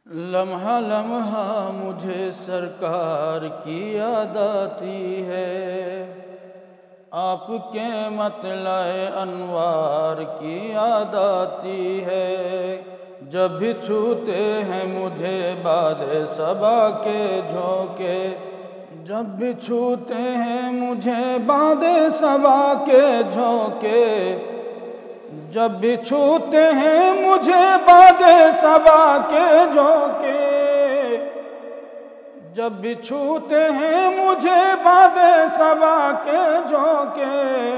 لمحہ لمحہ مجھے سرکار کی یاد آتی ہے، آپ کے مطلع انوار کی یاد آتی ہے۔ جب بھی چھوتے ہیں مجھے باد صبا کے جھونکے، جب بھی چھوتے ہیں مجھے باد صبا کے جھونکے، جب بھی چھوتے ہیں مجھے باد صبا کے جھونکے، جب بھی چھوتے ہیں مجھے باد صبا کے جھونکے،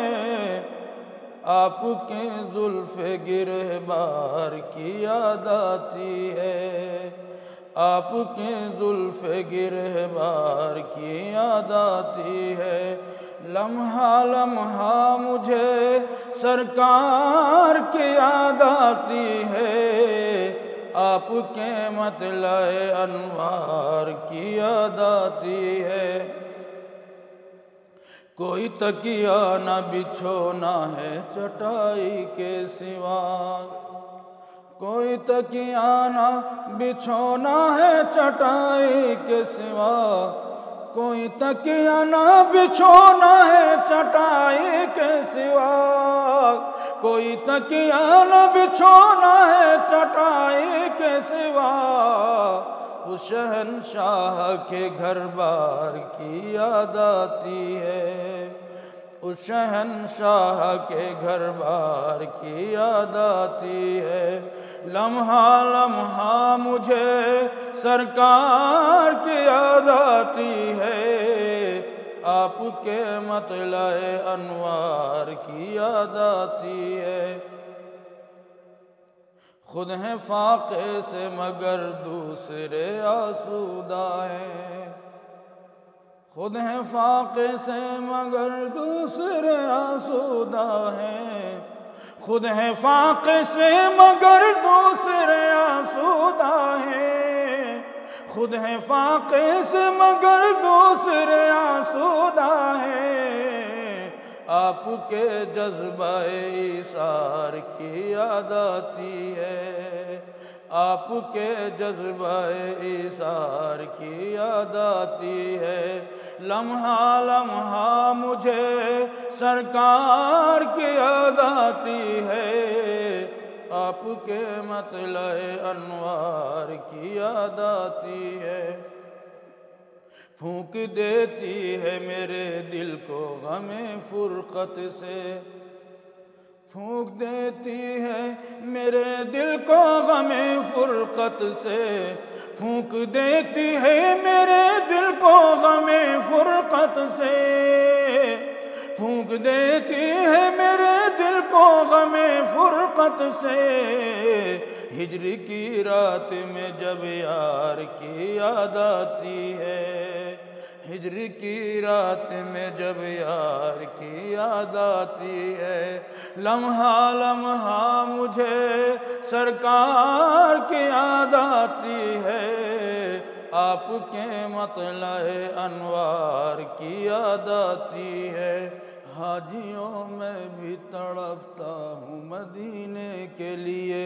آپ کے زلف گرہبار کی یاد آتی ہے، آپ کے زلف گرہبار کی یاد آتی ہے۔ لمحہ لمحہ مجھے سرکار کی یاد آتی ہے، آپ کے مطلع انوار کی یاد آتی ہے۔ کوئی تکیہ نہ بچھونا ہے چٹائی کے سوا، کوئی تکیہ نہ بچھونا ہے چٹائی کے سوا، کوئی تکیہ نہ بچھونا ہے چٹائی کے سوا، کوئی تکیہ نہ بچھونا ہے چٹائی کے سوا، اس شہنشاہ کے گھر بار کی یاد آتی ہے، اس شہنشاہ کے گھر بار کی یاد آتی ہے۔ لمحہ لمحہ مجھے سرکار کی یاد آتی ہے، آپ کے مطلع انوار کی یاد آتی ہے۔ خود ہیں فاقے سے مگر دوسرے آسودہ ہیں، خود ہیں فاقے سے مگر دوسرے آسودہ ہیں، خود ہیں فاقے سے مگر دوسرے آسودہ ہیں، خود ہیں فاقے سے مگر دوسرے آسودہ ہیں۔ آپ کے جذبہ ایثار کی یاد آتی ہے، آپ کے جذبہ ایثار کی یاد آتی ہے۔ لمحہ لمحہ مجھے سرکار کی یاد آتی ہے، آپ کے مطلع انوار کی یاد آتی ہے۔ پھونک دیتی ہے میرے دل کو غم فرقت سے، پھونک دیتی ہے میرے دل کو غم فرقت سے، پھونک دیتی ہے میرے دل کو غم فرقت سے، پھونک دیتی ہے میرے دل کو غم فرقت سے۔ ہجر کی رات میں جب یار کی یاد آتی ہے، ہجر کی رات میں جب یار کی یاد آتی ہے۔ لمحہ لمحہ مجھے سرکار کی یاد آتی ہے، آپ کے مطلع انوار کی یاد آتی ہے۔ حاجیوں میں بھی تڑپتا ہوں مدینے کے لیے،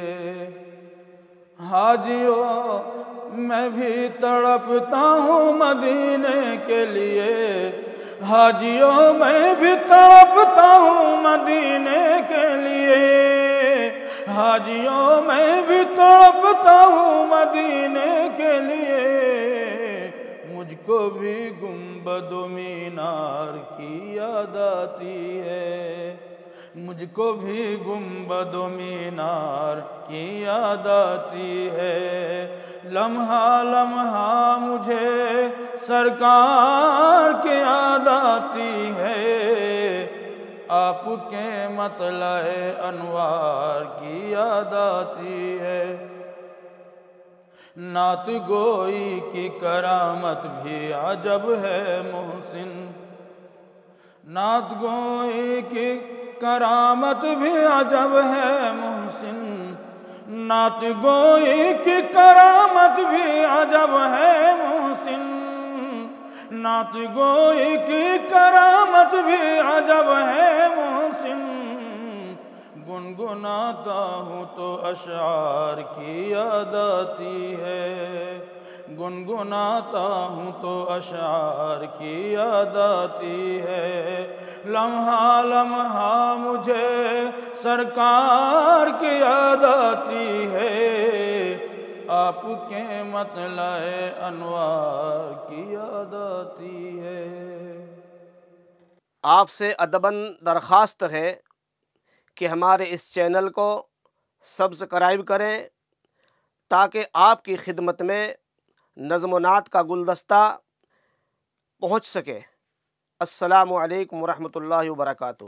حاجیوں میں بھی تڑپتا ہوں مدینے کے لیے، حاجیوں میں بھی تڑپتا ہوں مدینے کے لیے، حاجیوں میں بھی تڑپتا ہوں مدینے کے لیے۔ مجھ کو بھی گنبد و مینار کی یاد آتی ہے، مجھ کو بھی گنبد و مینار کی یاد آتی ہے۔ لمحہ لمحہ مجھے سرکار کی یاد آتی ہے، آپ کے مطلع انوار کی یاد آتی ہے۔ نعت گوئی کی کرامت بھی عجب ہے محسن، نعت گوئی کی کرامت بھی عجب ہے محسن، نعت گوئی کی کرامت بھی عجب ہے محسن، نعت گوئی کی کرامت بھی عجب ہے محسن۔ گنگناتا ہوں تو اشعار کی یاد آتی ہے، گنگناتا ہوں تو اشعار کی یاد آتی ہے، لمحہ لمحہ مجھے سرکار کی یاد آتی ہے، آپ کے مطلع انوار کی یاد آتی ہے۔ آپ سے ادباً درخواست ہے کہ ہمارے اس چینل کو سبسکرائب کریں تاکہ آپ کی خدمت میں نظم و نعت کا گلدستہ پہنچ سکے۔ السلام علیکم ورحمۃ اللہ وبرکاتہ۔